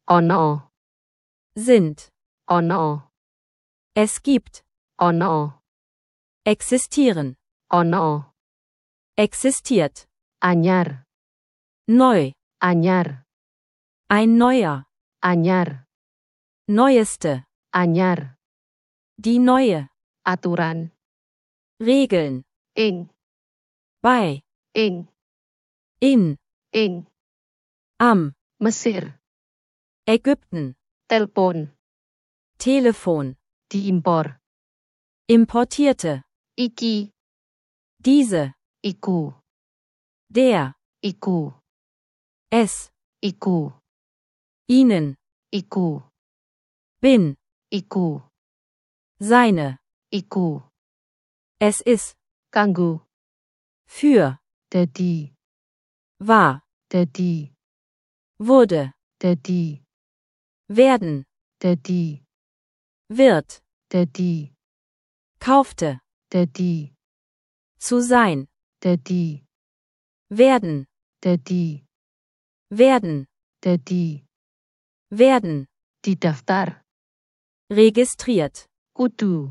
Ono. Sind. Ono. Es gibt. Ono. Existieren. Ono. Existiert. Anyar. Neu. Anyar. Ein neuer. Anyar. Neueste. Anyar. Die neue. Aturan. Regeln. Ing. Bei. Ing. In. Ing. Am. Mesir. Ägypten. Telpon. Telefon. Diimpor. Importierte. Iki. Diese. Iku. Der. Iku. Es. Iku. Ihnen. Iku. Bin. Iku. Seine. Iku. Es ist. Kanggo. Für. Dadi. War. Dadi. Wurde. Dadi. Werden. Dadi. Wird. Dadi. Kaufte. Dadi. Zu sein. Dadi. Werden. Dadi. Werden. Dadi. Werden. Didaftar. Registriert. Kudu.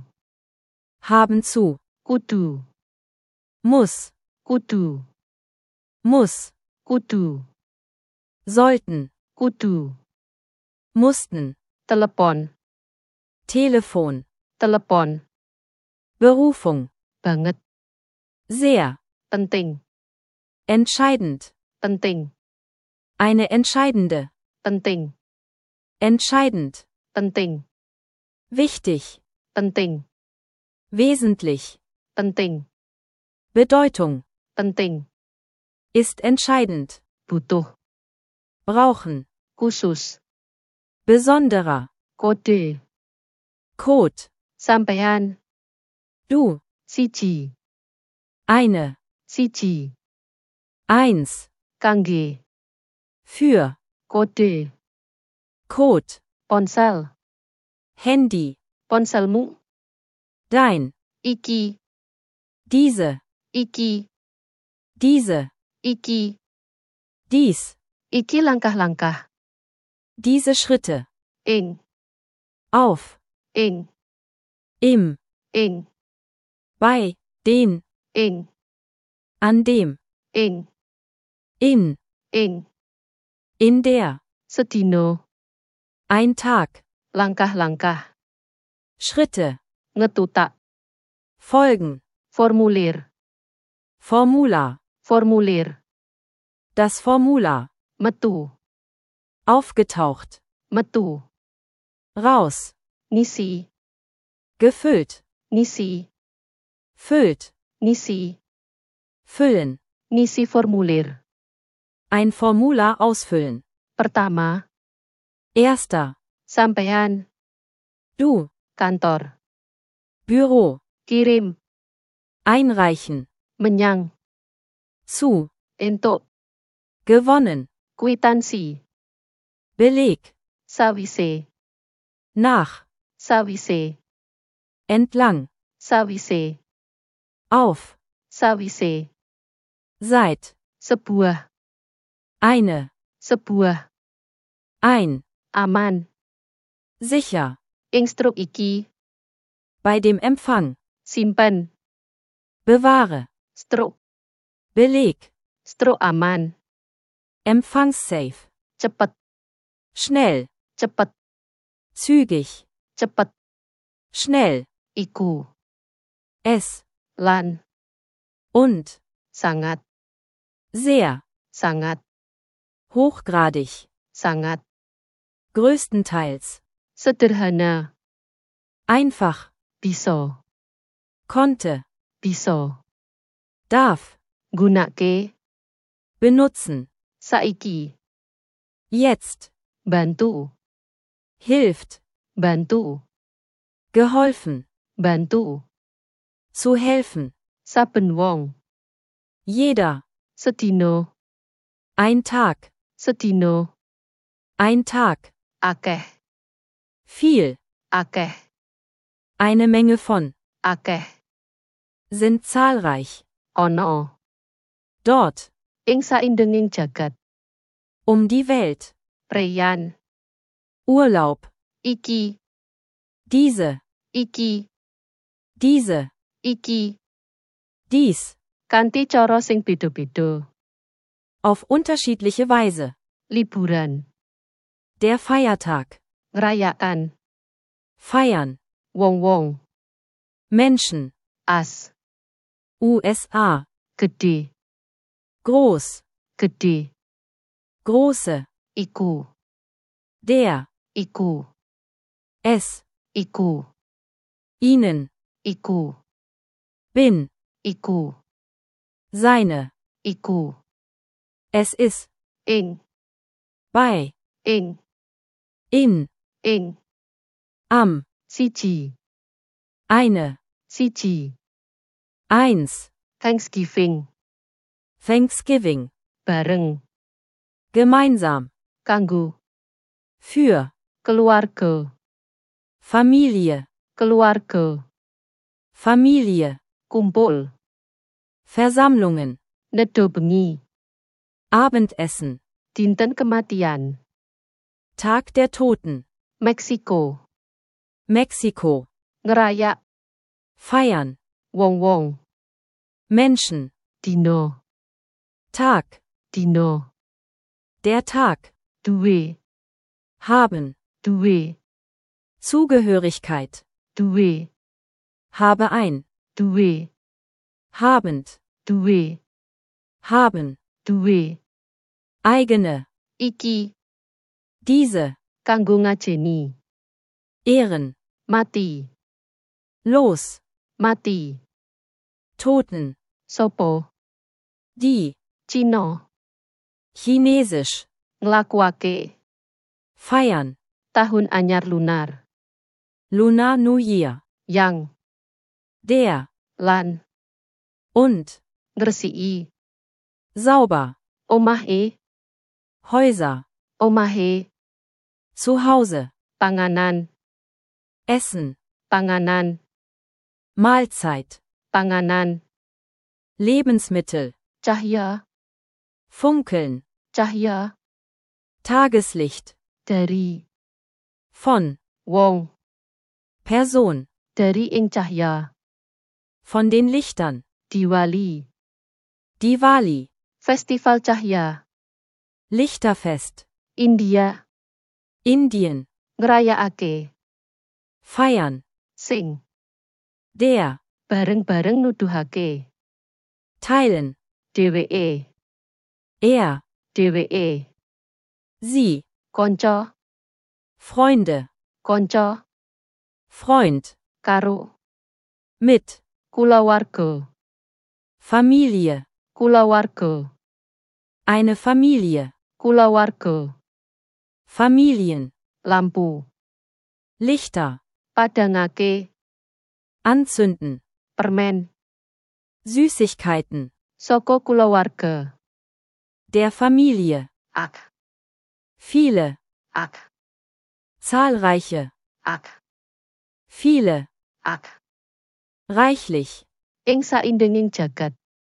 Haben zu. Kudu. Muss. Kudu. Muss. Kudu. Sollten. Kudu. Mussten. Telepon. Telefon. Telepon. Berufung. Banget. Sehr. Penting. Entscheidend. Penting. Eine entscheidende. Penting. Entscheidend. Penting. Wichtig. Penting. Wesentlich. Penting. Bedeutung. Penting. Ist entscheidend. Butuh. Brauchen. Khusus. Besonderer. Kode. Code. Sampean. Du. Siji. Eine. Siji. Eins. Kangge. Für. Kode. Code. Ponsel. Handy. Ponselmu. Dein. Iki. Diese. Iki. Diese. Iki. Dies. Iki langkah-langkah. Diese Schritte. Ing. Auf. Ing. Im. Ing. Bei. Den. Ing. An dem. Ing. In. Ing. In der. Sedino. Ein Tag. Langkah-langkah. Schritte. Ngetutak. Folgen. Formulir. Formular. Formulir. Das Formular. Metu. Aufgetaucht. Metu. Raus. Ngisi. Gefüllt. Ngisi. Füllt. Ngisi. Füllen. Ngisi formulir. Ein Formular ausfüllen. Pertama. Erster. Sampean. Du. Kantor. Büro. Kirim. Einreichen. Menyang. Zu. Entuk. Gewonnen. Kwitansi. Beleg. Sawise. Nach. Sawise. Entlang. Sawise. Auf. Sawise. Seit. Sebuah. Eine. Sebuah. Ein. Aman. Sicher. Ing struk iki. Bei dem Empfang. Simpen. Bewahre. Struk. Beleg. Struk aman. Empfangssafe. Cepet. Schnell. Cepet. Zügig. Cepet. Schnell. Iku. Es. Lan. Und. Sangat. Sehr. Sangat. Hochgradig. Sangat. Größtenteils. Sederhana. Einfach. Bisa. Konnte. Bisa. Darf. Gunake. Benutzen. Saiki. Jetzt. Bantu. Hilft. Bantu. Geholfen. Bantu. Zu helfen. Saben wong. Jeder. Sedino. Ein Tag. Sedino. Ein Tag. Akeh. Viel. Akeh. Eine Menge von. Akeh. Sind zahlreich. Ono. Dort. Ing saindenging jagat. Um die Welt. Preyan. Urlaub. iki, Diese. iki, Diese. iki, Dies. kanthi cara sing beda-beda. Auf unterschiedliche Weise. Liburan, Der Feiertag. ngrayakan, Feiern. wong-wong, Menschen. as, USA. gedhe, Groß. gedhe, Große. iku, Der. iku, Es. iku, Ihnen. iku, Bin. iku, Seine. iku, Es ist. ing, Bei. ing, In. ing, Am. siji, Eine. siji, Eins. Thanksgiving, Thanksgiving. bareng, Gemeinsam. kanggo, Für. keluarga, Familie. keluarga, Familie. kumpul, Versammlungen. nedha bengi, Abendessen. dinten kematian, Tag der Toten. Meksiko, Mexiko. ngerayak, Feiern. wong-wong, Menschen. dino, Tag. dino, Der Tag. duwe, Haben. duwe, Zugehörigkeit. duwe, Habe ein. duwe, Habend. duwe, Haben. duwe, Eigene. iki, Diese. kanggo ngajeni, Ehren. mati, Los. mati, Toten. sopo, Die. Cina, Chinesisch. nglakuake, Feiern. tahun anyar lunar, Lunar New Year. yang, Der. lan, Und. ngresiki, Sauber. omahe, Häuser. omahe, Zuhause. panganan, Essen. panganan, Mahlzeit. panganan, Lebensmittel. cahya, Funkeln. cahya, Tageslicht. dari, Von. wong, Person. dari ing cahya, Von den Lichtern. Diwali, Diwali. festival cahya, Lichterfest. India, Indien. ngrayakake, Feiern. sing, Der. bareng-bareng nuduhake, Teilen. dheweke, Er. dheweke, Sie. kanca, Freunde. kanca, Freund. karo, Mit. kulawarga, Familie. kulawarga, Eine Familie. kulawarga, Familien. lampu, Lichter. padhangake, Anzünden. permen, Süßigkeiten. saka kulawarga, Der Familie. ak, Viele. ak, Zahlreiche. ak, Viele. ak, Reichlich. ing saindenging jagat,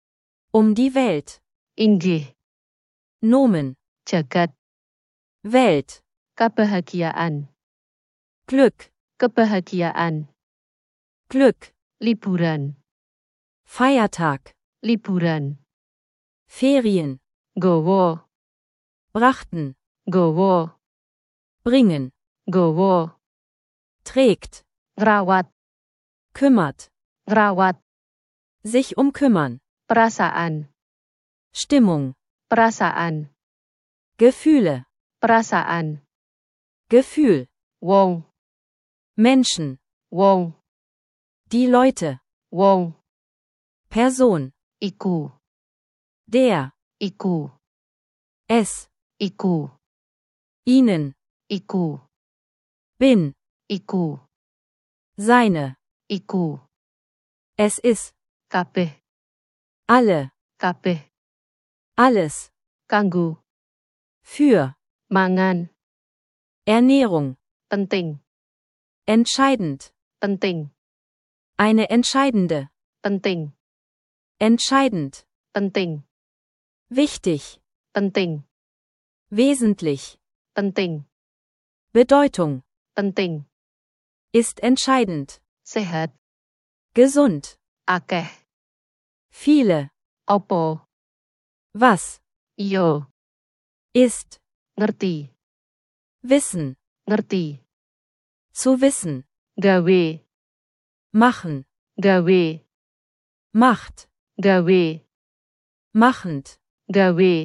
Um die Welt. inggih, Nomen. jagat, Welt. kabahagiaan, Glück. kebahagiaan, Glück. liburan, Feiertag. liburan, Ferien. gowo, Brachten. gowo, Bringen. gowo, Trägt. ngrawat, Kümmert. ngrawat, Sich kümmern. perasaan, Stimmung. perasaan, Gefühle. perasaan, Gefühl. wong, Menschen. wong, Die Leute. wong, Person. iku, Der. iku, Es. iku, Ihnen. iku, Bin. iku, Seine. iku, Es ist. kabeh, Alle. kabeh, Alles. kanggo, Für. mangan, Ernährung. penting, Entscheidend. penting, Eine entscheidende. penting, Entscheidend. penting, Wichtig. penting, Wesentlich. penting, Bedeutung. penting, Ist entscheidend. sehat, Gesund. akeh, Viele. opo, Was. iyo, Ist. ngerti, Wissen. ngerti, Zu wissen. gawe, Machen. gawe, Macht. gawe, Machend. gawe,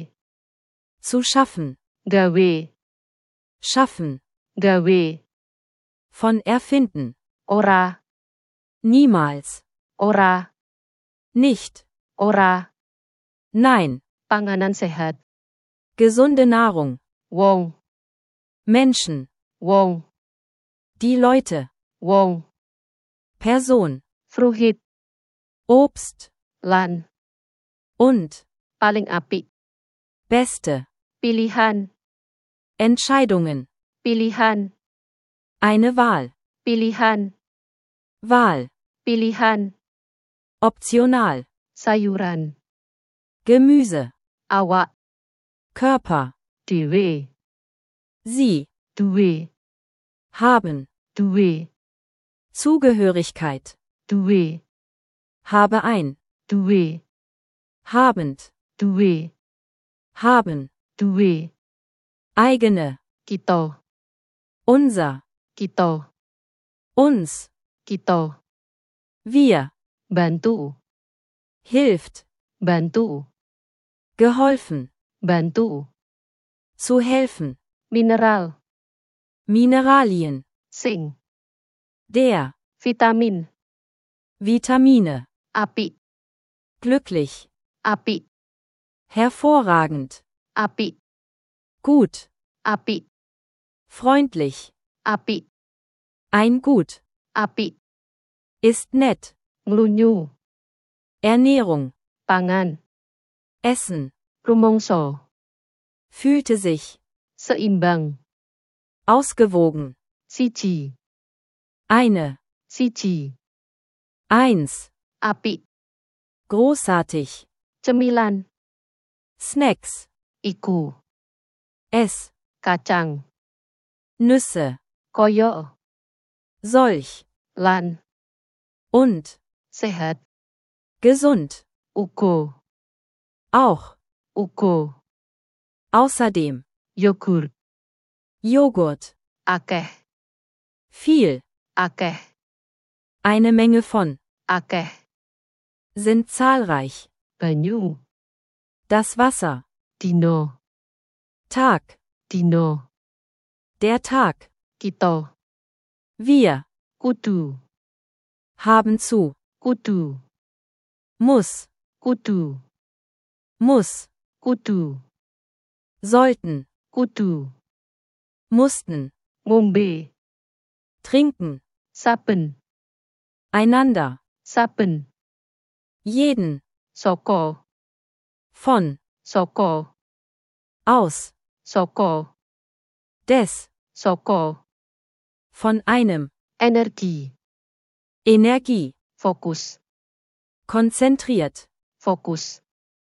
Zu schaffen. gawe, Schaffen. gawe, Von erfinden. ora, Niemals. ora, Nicht. ora, Nein. panganan sehat, Gesunde Nahrung. wong, Menschen. wong, Die Leute. wong, Person. fruhit, Obst. lan, Und. paling apik, Beste. pilihan, Entscheidungen. pilihan, Eine Wahl. pilihan, Wahl. pilihan, Optional. sayuran, Gemüse. awak, Körper. dhewe, Sie. duwe, Haben. duwe, Zugehörigkeit. duwe, Habe ein. duwe, Habend. duwe, Haben. duwe, Eigene. kita, Unser. kita, Uns. kita, Wir. bantu, Hilft. bantu, Geholfen. bantu, Zu helfen. mineral, Mineralien. sing, Der. vitamin, Vitamine. apik, Glücklich. apik, Hervorragend. apik, Gut. apik, Freundlich. apik, Ein Gut. apik, Ist nett. nglunyu, Ernährung. pangan, Essen. rumangsa, Fühlte sich. seimbang, Ausgewogen. siji, Eine. siji, Eins. apik, Großartig. cemilan, Snacks. iku, Es. kacang, Nüsse. koyo, Solch. lan, Und. sehat, Gesund. ugo, Auch. ugo, Außerdem. yogurt, Joghurt. akeh, Viel. akeh, Eine Menge von. akeh, Sind zahlreich. banyu, Das Wasser. dino, Tag. dino, Der Tag. kita, Wir. kudu, Haben zu. kudu, Muss. kudu, Muss. kudu, Sollten. kudu, Mussten. ngombe, Trinken. saben, Einander. saben, Jeden. saka, Von. saka, Aus. saka, Des. saka, Von einem. energi, Energie. fokus, Konzentriert. fokus,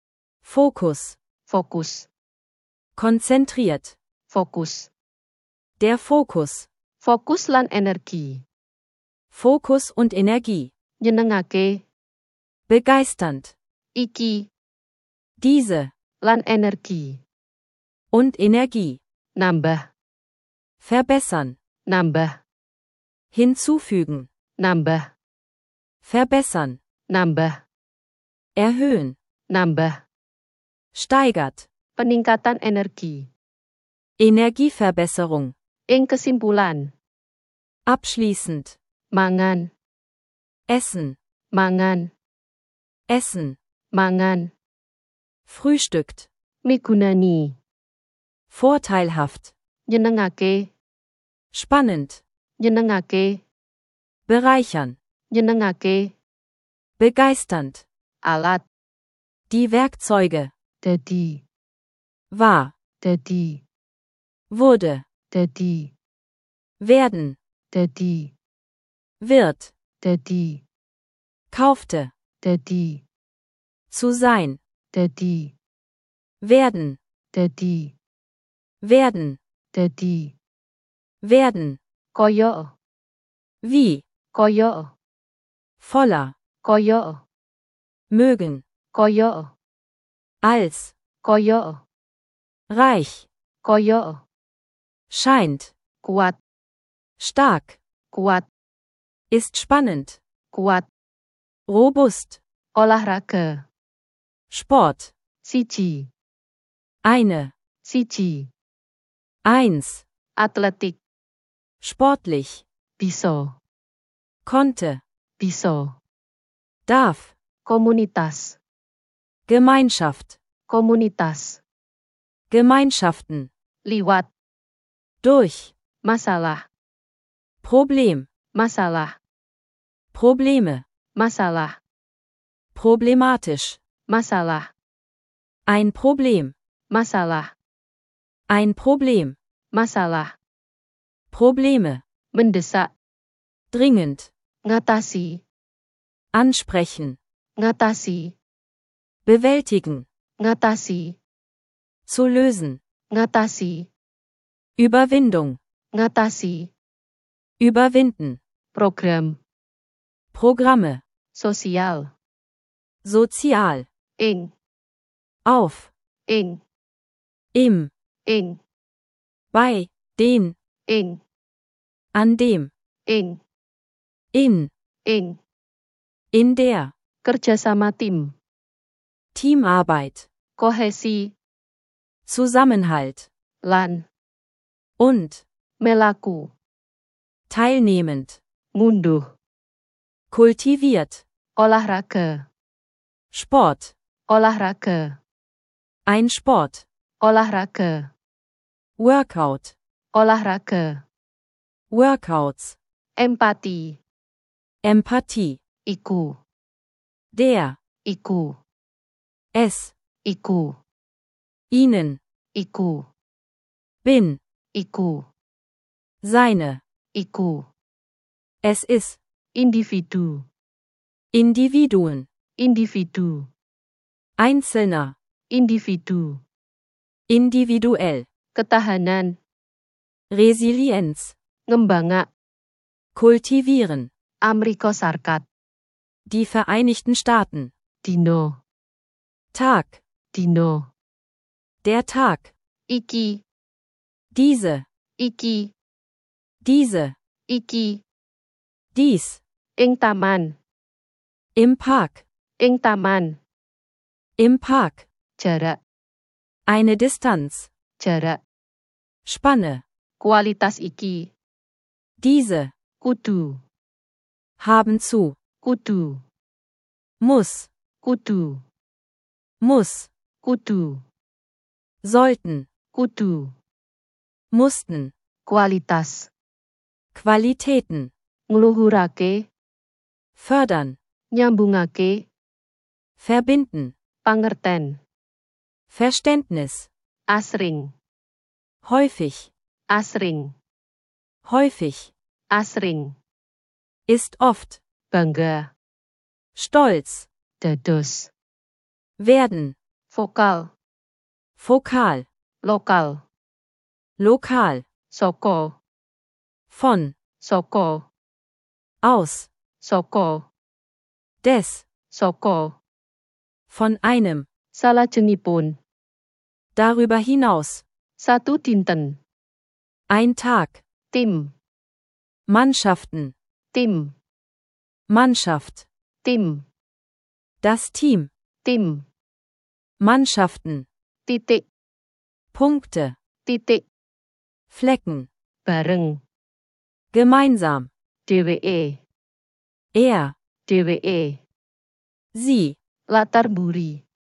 Fokus. fokus, Konzentriert. fokus, Der Fokus. fokus lan energi, Fokus und Energie. nyenengake, Begeisternd. iki, Diese. lan energi, Und Energie. nambah, Verbessern. nambah, Hinzufügen. nambah, Verbessern. nambah, Erhöhen. nambah, Steigert. peningkatan energi. Energieverbesserung. Ing kesimpulan, Abschließend. mangan, Essen. mangan, Essen. mangan, Frühstückt. migunani, Vorteilhaft. nyenengake, Spannend. nyenengake, Bereichern. nyenengake, Begeisternd. alat, Die Werkzeuge. dadi, War. dadi, Wurde. dadi, Werden. dadi, Wird. dadi, Kaufte. dadi, Zu sein. dadi, Werden. dadi, Werden. dadi, werden, Koyo. wie, Koyo. voller, Koyo. mögen, Koyo. als, Koyo. reich, Koyo. scheint, Kuat. stark, Kuat. ist spannend, Kuat. robust, Olahraga. Sport, Siji. eine, Siji. eins, Atletik. sportlich, Bisa. konnte, Bisa. darf, Komunitas. Gemeinschaft, Komunitas. Gemeinschaften, Liwat. durch, Masalah. Problem, Masalah. Probleme, Masalah. problematisch, Masalah. ein Problem, Masalah. ein Problem, Masalah. Probleme, Mendesak. dringend, Ngatasi. ansprechen, Ngatasi. bewältigen, Ngatasi. zu lösen, Ngatasi. Überwindung, Ngatasi. überwinden, Program. Programme, Sosial. sozial, Ing. auf, Ing. im, Ing. bei, den, Ing. an dem, Ing. in der, Kerjasama tim. Teamarbeit, Kohesi. Zusammenhalt, Lan. und, Melaku. teilnehmend, Ngunduh. kultiviert, Olahraga. Sport, Olahraga. ein Sport, Olahraga. Workout, Olahraga. Workouts, Empati. Empathie, Iku. der, Iku. es, Iku. ihnen, Iku. bin, Iku. seine, Iku. es ist, Individu. Individuen, Individu. Einzelner, Individu. individuell, Ketahanan. Resilienz, Ngembangak. kultivieren, Amerika Sarkat. die Vereinigten Staaten, Dino. Tag, Dino. der Tag, Iki. diese, Iki. diese, Iki. dies, Ing taman. im Park, Ing taman. im Park, Jarak. eine Distanz, Jarak. Spanne, Kualitas iki. diese, Kudu. haben zu, Kudu. muss, Kudu. muss, Kudu. sollten, Kudu. mussten, Kualitas. Qualitäten, Ngluhurake. fördern, Nyambungake. verbinden, Pangerten. Verständnis, Asring. häufig, Asring. häufig, Asring. ist oft, Bangga. stolz, Dados. werden, Vokal. vokal, Lokal. lokal, Soko. von, Soko. aus, Soko. des, Soko. von einem, Salajengipun. darüber hinaus, Satu dinten. ein Tag, Tim. Mannschaften, Tim. Mannschaft, Tim. das Team, Tim. Mannschaften, Titik. Punkte, Titik. Flecken, Bareng. gemeinsam, DWE. er, DWE. sie, Latar buri.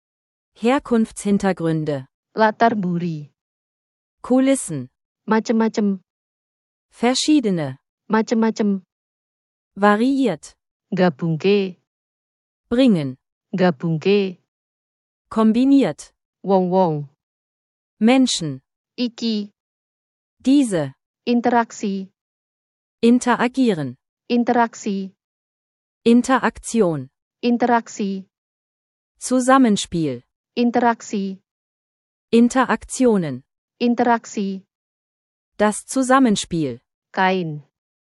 Herkunftshintergründe, Latar buri. Kulissen, Macem-macem. verschiedene, Macem-macem. variiert, Gabungke. bringen, Gabungke. kombiniert, Wong-wong. Menschen, Iki. diese, Interaksi. interagieren, Interaksi. Interaktion, Interaksi. Zusammenspiel, Interaksi. Interaktionen, Interaksi. Das Zusammenspiel. kain,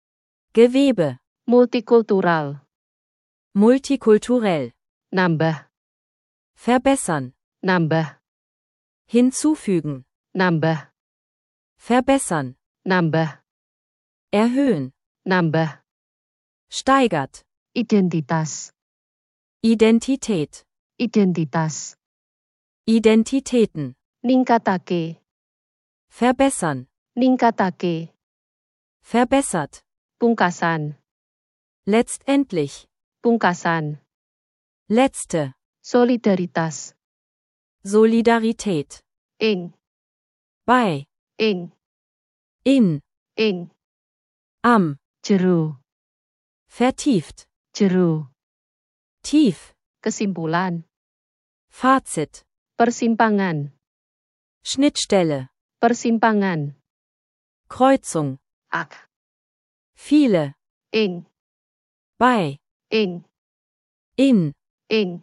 Gewebe. multikultural, Multikulturell. nambah, Verbessern. nambah, Hinzufügen. nambah, Verbessern. nambah, Erhöhen. nambah, Steigert. identitas, Identität. identitas, Identitäten. ningkatake, Verbessern. ningkatake, Verbessert. pungkasan, Letztendlich. pungkasan, Letzte. solidaritas, Solidarität. ing, Bei. ing, In. ing, Am. jero, Vertieft. jero, Tief. kesimpulan, Fazit. persimpangan, Schnittstelle. persimpangan, Kreuzung. ak, Viele. ing, Bei. ing, In. ing,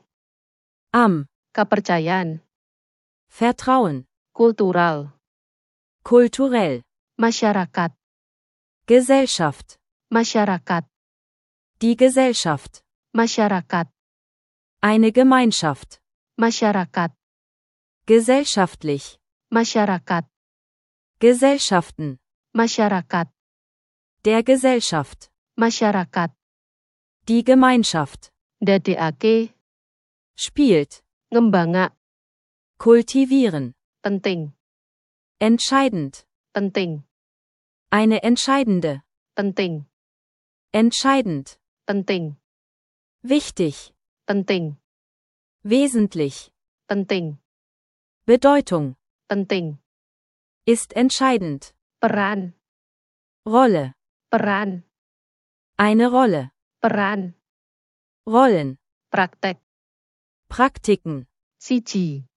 Am. kepercayaan, Vertrauen. kultural, Kulturell. masyarakat, Gesellschaft. masyarakat, Die Gesellschaft. masyarakat, Eine Gemeinschaft. masyarakat, Gesellschaftlich. masyarakat, Gesellschaften. masyarakat, Der Gesellschaft. masyarakat, Die Gemeinschaft. ndadekake, Spielt. ngembangak, Kultivieren. penting, Entscheidend. penting, Eine entscheidende. penting, Entscheidend. penting, Wichtig. penting, Wesentlich. penting, Bedeutung. penting, Ist entscheidend. peran, Rolle. peran, Eine Rolle. peran, Rollen. praktek, Praktiken. siji,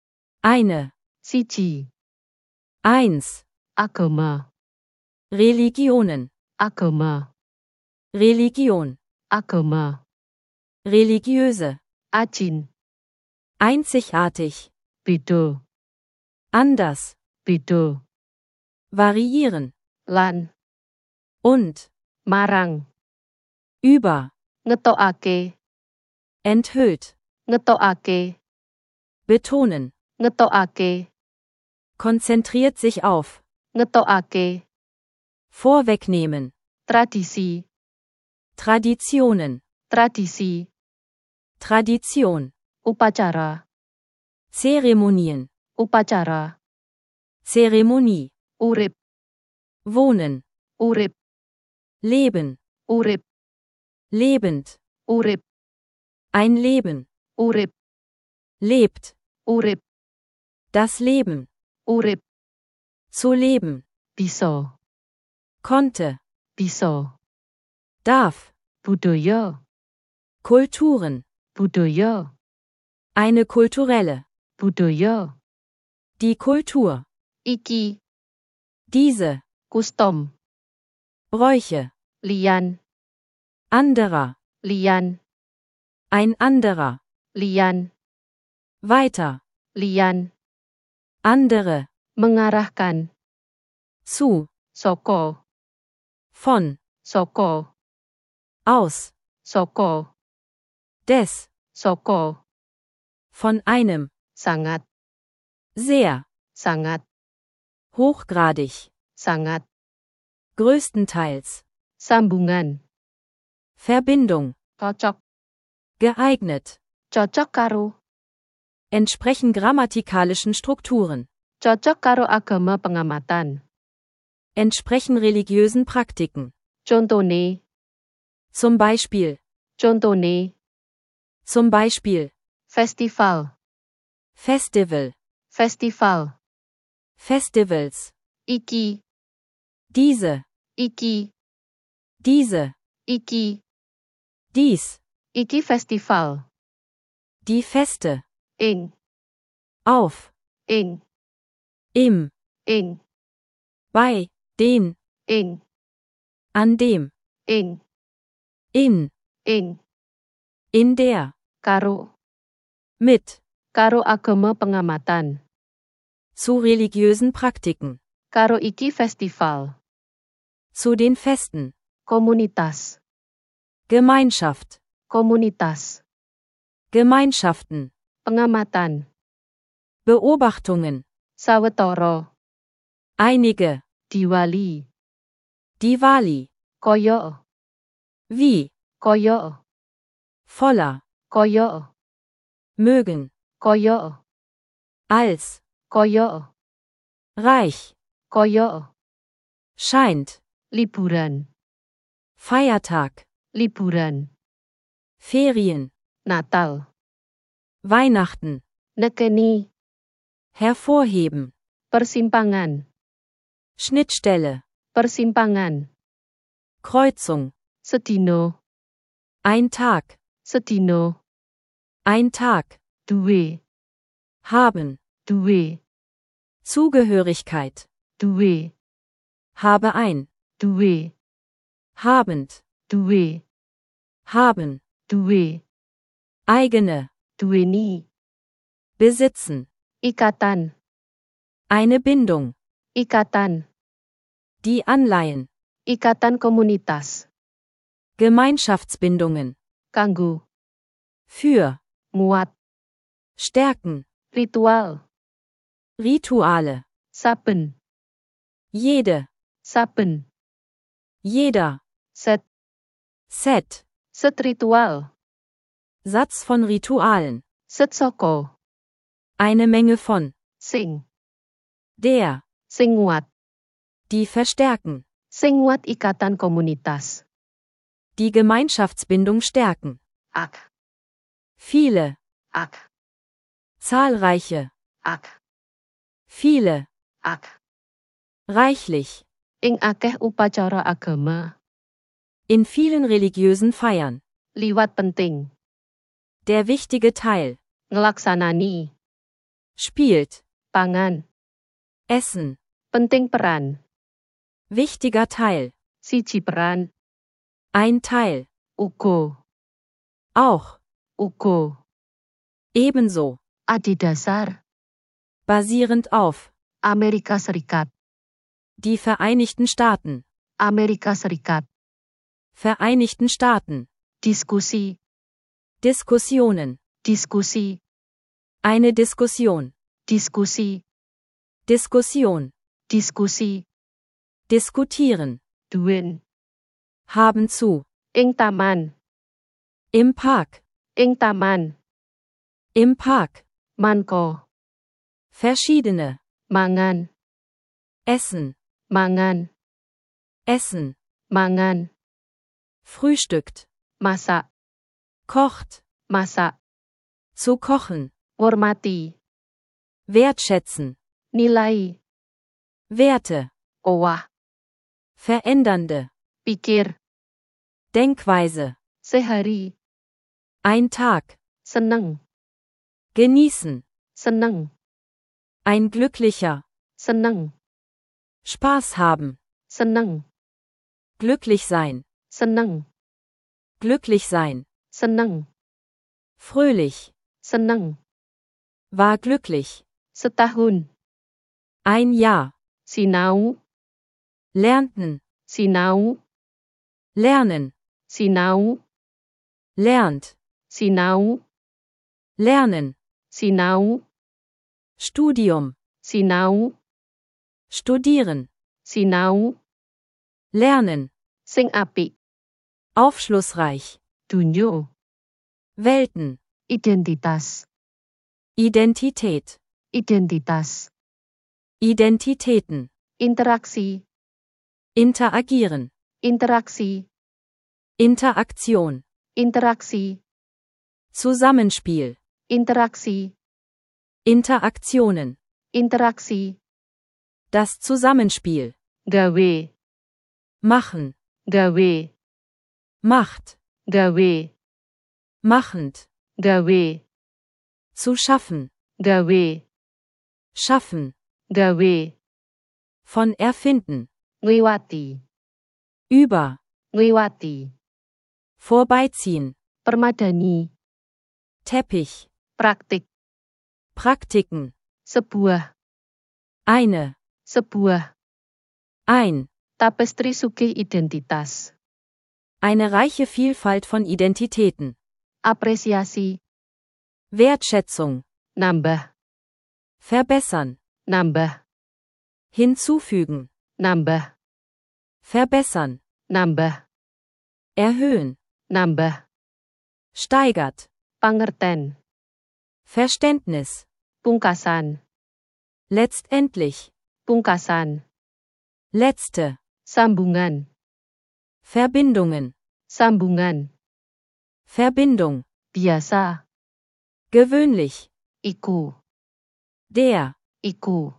Eine. siji, Eins. agama, Religionen. agama, Religion. agama, Religiöse. ajin, Einzigartig. beda, Anders. beda, Variieren. lan, Und. marang, Über. ngetokake, Enthüllt. ngetokake, Betonen. ngetokake, Konzentriert sich auf. ngetokake, Vorwegnehmen. tradisi, Traditionen. tradisi, Tradition. upacara, Zeremonien. upacara, Zeremonie. urip, Wohnen. urip, Leben. urip, Lebend. urip, Ein Leben. urip, Lebt. urip, Das Leben. urip, Zu leben. bisa, Konnte. bisa, Darf. budaya, Kulturen. budaya, Eine kulturelle. budaya, Die Kultur. iki, Diese. kustom, Bräuche. lian, Anderer. lian, Ein anderer. lian, Weiter. lian, Andere. mengarahkan, Zu. soko, Von. soko, Aus. soko, Des. soko, Von einem. sangat, Sehr. sangat, Hochgradig. sangat, Größtenteils. sambungan, Verbindung. cocok, Geeignet. cocok karo, Entsprechen grammatikalischen Strukturen. cocok karo agama pengamatan, Entsprechen religiösen Praktiken. contone, Zum Beispiel. contone, Zum Beispiel. festival, Festival. festival, Festivals. iki, Diese. iki, Diese. iki, Dies. iki festival, Die Feste. ing, Auf. ing, Im. ing, Bei. Den. ing, An dem. ing, In. ing, In der. karo, Mit. karo agama pengamatan, Zu religiösen Praktiken. Karo iki festival. Zu den Festen. Komunitas. Gemeinschaft. Komunitas. Gemeinschaften. Pengamatan. Beobachtungen. Sawetara. Einige. Diwali. Diwali. Kaya. Wie. Kaya. Voller. Kaya. Mögen. Kaya. Als. Kaya. Reich. Kaya. Scheint. Liburan. Feiertag. Liburan. Ferien. Natal. Weihnachten. Nekeni. Hervorheben. Persimpangan. Schnittstelle. Persimpangan. Kreuzung. Sedino. Ein Tag. Sedino. Ein Tag. Duwe. Haben. Duwe. Zugehörigkeit. Duwe. Habe ein. Duwe. Habend. Duwe. Haben. Duwe. Eigene. Duweni. Besitzen. Ikatan. Eine Bindung. Ikatan. Die Anleihen. Ikatan komunitas. Gemeinschaftsbindungen. Kanggo. Für. Nguat. Stärken. Ritual. Rituale. Saben. Jede. Saben. Jeder. Set. Set. Set ritual. Satz von Ritualen. Set soko. Eine Menge von. Sing. Der. Sing nguat. Die verstärken. Sing nguat ikatan komunitas. Die Gemeinschaftsbindung stärken. Ak. Viele. Ak. Zahlreiche. Ak. Viele. Ak. Reichlich. Ing akeh upacara agama. In vielen religiösen Feiern. Liwat penting. Der wichtige Teil. Ngelaksanani. Spielt. Pangan. Essen. Penting peran. Wichtiger Teil. Siji peran. Ein Teil. Ugo. Auch. Ugo. Ebenso. Adidasar. Basierend auf. Amerika Serikat. Die Vereinigten Staaten. Amerika Serikat. Vereinigten Staaten. Diskusi. Diskussionen. Diskusi. Eine Diskussion. Diskusi. Diskussion. Diskusi. Diskutieren. Duen. Haben zu. Ing taman. Im Park. Ing taman. Im Park. Manko. Verschiedene. Mangan. Essen. Mangan. Essen. Mangan. Frühstückt. Masak. Kocht. Masak. Zu kochen. Hormati. Wertschätzen. Nilai. Werte. Owah. Verändernde. Pikir. Denkweise. Sehari. Ein Tag. Seneng. Genießen. Seneng. Ein glücklicher. Seneng. Spaß haben. Seneng. Glücklich sein. Seneng. Glücklich sein. Seneng. Fröhlich. Seneng. War glücklich. Setahun. Ein Jahr. Sinau. Lernten. Sinau. Lernen. Sinau. Lernt. Sinau. Lernen. Sinau. Studium. Sinau. Studieren. Sinau. Lernen. Sing apik. Aufschlussreich. Dunyo. Welten. Identitas. Identität. Identitas. Identitäten. Interaksi. Interagieren. Interaksi. Interaktion. Interaksi. Zusammenspiel. Interaksi. Interaktionen. Interaksi. Das Zusammenspiel. Gawe. Machen. Gawe. Macht. Gawe. Machend. Gawe. Zu schaffen. Gawe. Schaffen. Gawe. Von erfinden. Ngliwati. Über. Ngliwati. Vorbeiziehen. Permadani. Teppich. Praktik. Praktiken. Sebuah. Eine. Sebuah. Ein. Tapestri sugih identitas. Eine reiche Vielfalt von Identitäten. Apresiasi. Wertschätzung. Nambah. Verbessern. Nambah. Hinzufügen. Nambah. Verbessern. Nambah. Erhöhen. Nambah. Steigert. Pangerten. Verständnis. Pungkasan. Letztendlich. Pungkasan. Letzte. Sambungan. Verbindungen. Sambungan. Verbindung. Biasa. Gewöhnlich. Iku. Der. Iku.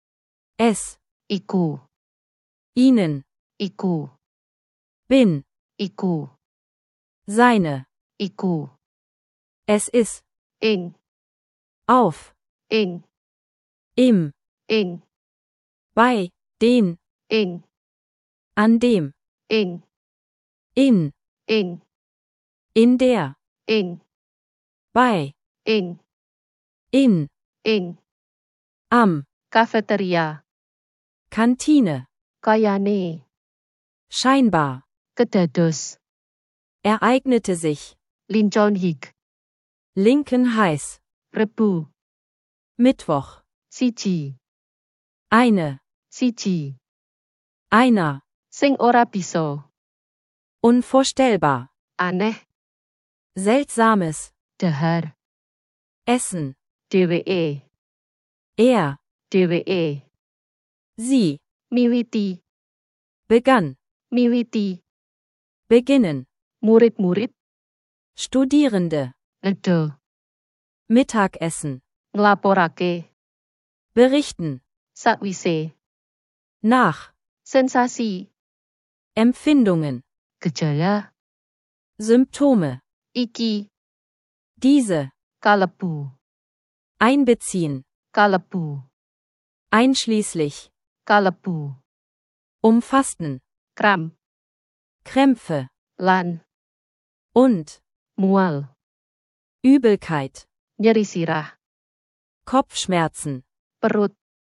Es. Iku. Ihnen. Iku. Bin. Iku. Seine. Iku. Es ist. Ing. Auf. Ing. Im. Ing. Bei. Den. Ing. An dem. Ing. In. Ing. In der. Ing. Bei. Ing. In. Ing. Am. Cafeteria. Kantine. Kayane. Scheinbar. Kedados. Ereignete sich. Lincon hik. Linken heiß. Rebu. Mittwoch. Siji. Eine. Siji. Einer. Sing ora bisa. Unvorstellbar. Aneh. Seltsames. Dahar. Essen. Dheweke. Er. Dheweke. Sie. Miwiti. Begann. Miwiti. Beginnen. Murid-murid. Studierende. Nedha. Mittagessen. Nglaporake. Berichten. Sakwise. Nach. Sensasi. Empfindungen. Gejala. Symptome. Iki. Diese. Kalebu. Einbeziehen. Kalebu. Einschließlich. Kalebu. Umfassen. Kram. Krämpfe. Lan. Und. Mual. Übelkeit. Nyeri sirah. Kopfschmerzen. Perut.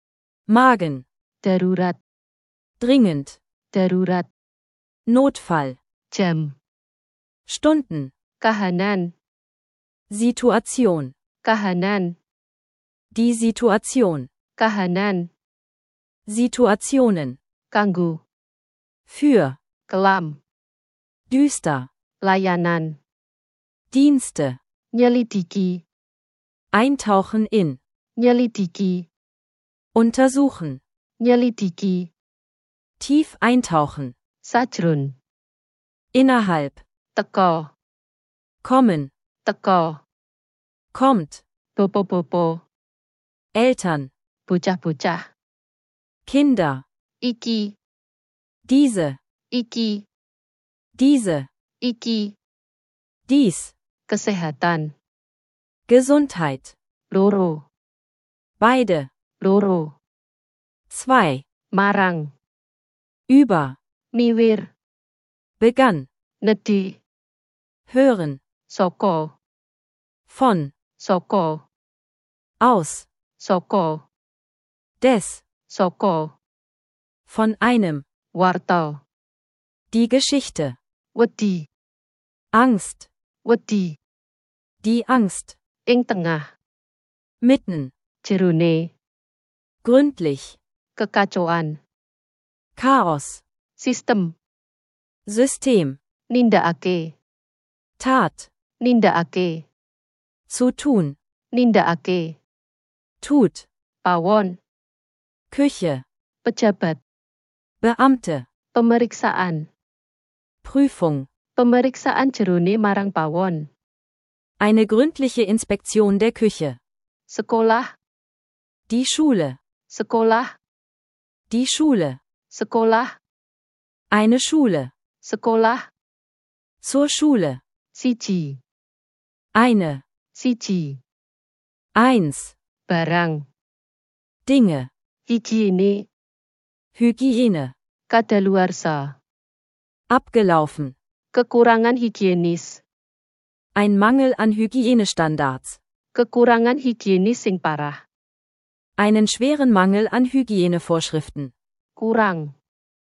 Magen. Darurat. Dringend. Darurat. Notfall. Jam. Stunden. Kahanan. Situation. Kahanan. Die Situation. Kahanan. Situationen. Kanggo. Für. Kelam. Düster. Layanan. Dienste. Nyelidiki. Eintauchen in. Nyelidiki. Untersuchen. Nyelidiki. Tief eintauchen. Sajrun. Innerhalb. Teka. Kommen. Teka. Kommt. Popo-popo. Eltern. Bocah-bocah. Kinder. Iki. Diese. Iki. Diese. Iki. Dies. Kesehatan. Gesundheit. Loro. Beide. Loro. Zwei. Marang. Über. Miwir. Begann. Nedhi. Hören. Saka. Von. Saka. Aus. Saka. Des. Saka. Von einem. Warta. Die Geschichte. Wedi. Angst. Wedi. Die Angst. Ing tengah. Mitten. Jerone. Gründlich. Kekacauan. Chaos. Sistem. System. Nindakake. Tat. Nindakake. Zu tun. Nindakake. Tut. Pawon. Küche. Pejabat. Beamte. Pemeriksaan. Prüfung. Pemeriksaan jerone marang pawon. Eine gründliche Inspektion der Küche. Sekolah. Die Schule. Sekolah. Die Schule. Sekolah. Eine Schule. Sekolah. Zur Schule. Siji. Eine. Siji. Eins. Barang. Dinge. Higiene. Hygiene. Kadaluarsa. Abgelaufen. Kekurangan higienis. Ein Mangel an Hygienestandards. Kekurangan higienis sing parah. Einen schweren Mangel an Hygienevorschriften. Kurang.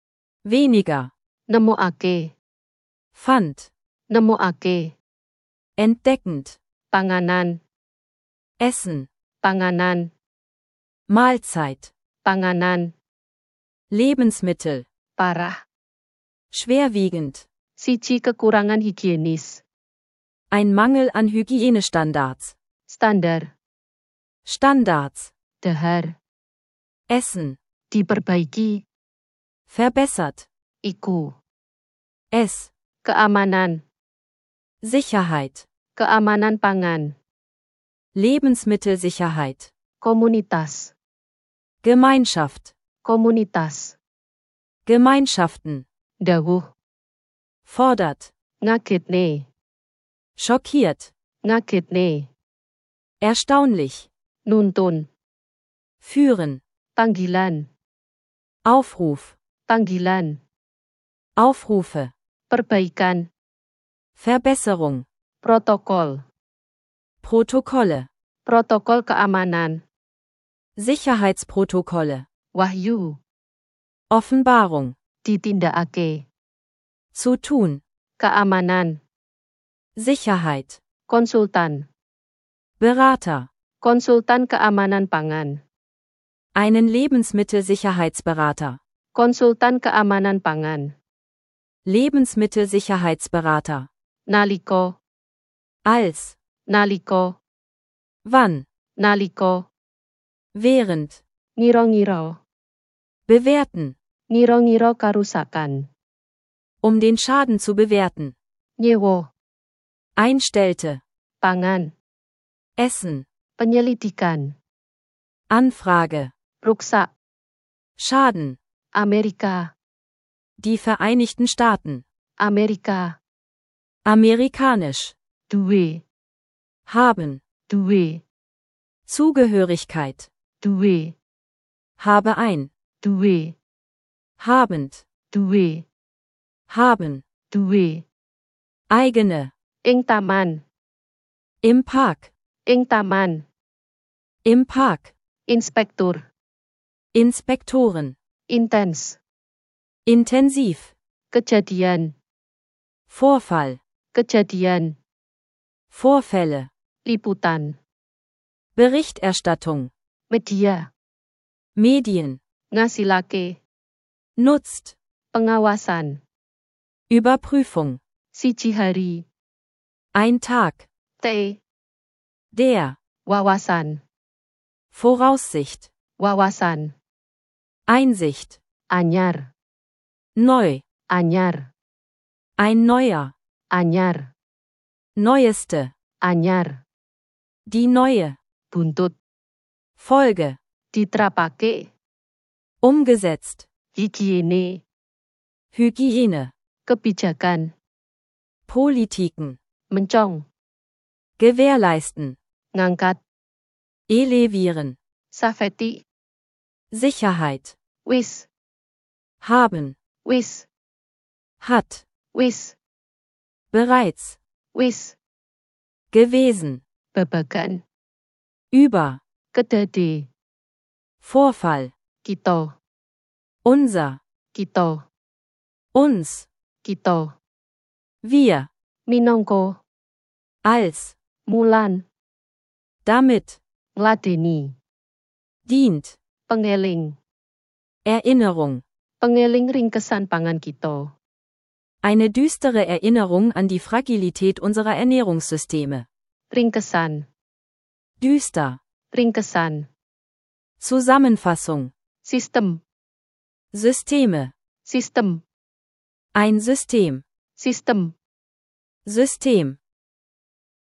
weniger, nemokake, fand, nemokake, entdeckend, panganan, essen, panganan, Mahlzeit, panganan, Lebensmittel, parah, schwerwiegend, siji kekurangan higienis, ein Mangel an Hygienestandards, standar, Standards, dahar, Essen, diperbaiki, verbessert, iku, es, keamanan, Sicherheit, keamanan pangan, Lebensmittelsicherheit, komunitas, Gemeinschaft, komunitas, Gemeinschaften, dawuh, fordert, ngagetne, schockiert, ngagetne, erstaunlich, nuntun, führen, panggilan, Aufruf, panggilan, Aufrufe, perbaikan, Verbesserung, protokol, Protokolle, protokol keamanan, Sicherheitsprotokolle, wahyu, Offenbarung, ditindakake, zu tun, keamanan, Sicherheit, konsultan, Berater, konsultan keamanan pangan, einen Lebensmittelsicherheitsberater, konsultan keamanan pangan, Lebensmittelsicherheitsberater, naliko, als, naliko, wann, naliko, während, ngira-ngira, bewerten, ngira-ngira karusakan, um den Schaden zu bewerten, nyewo, einstellte, pangan, Essen, penyelidikan, Anfrage, ruksa, Schaden, Amerika, die Vereinigten Staaten, Amerika, amerikanisch, duwe, haben, duwe, Zugehörigkeit, duwe, habe ein, duwe, habend, duwe, haben, duwe, eigene, ing taman, im Park, ing taman, im Park, inspektur, Inspektoren, intens, intensiv, kejadian, Vorfall, kejadian, Vorfälle, liputan, Berichterstattung, media, Medien, ngasilake, nutzt, pengawasan, Überprüfung, siji hari, ein Tag, te, der, wawasan, Voraussicht, wawasan, Einsicht, anyar, neu, anyar, ein neuer, anyar, neueste, anyar, die neue, buntut, Folge, diterapake, umgesetzt, higiene, Hygiene, kebijakan, Politiken, mencong, gewährleisten, ngangkat, elevieren, safety, Sicherheit, wis, haben, wis, hat, wis, bereits, wis, gewesen, babagan, über, kedade, Vorfall, kita, unser, kita, uns, kita, wir, minangka, als, mulan, damit, ngladeni, dient, pengeling, Erinnerung, pengeling ringkesan pangan kita, eine düstere Erinnerung an die Fragilität unserer Ernährungssysteme, ringkesan, düster, ringkesan, Zusammenfassung, sistem, Systeme, sistem, ein System, sistem, System,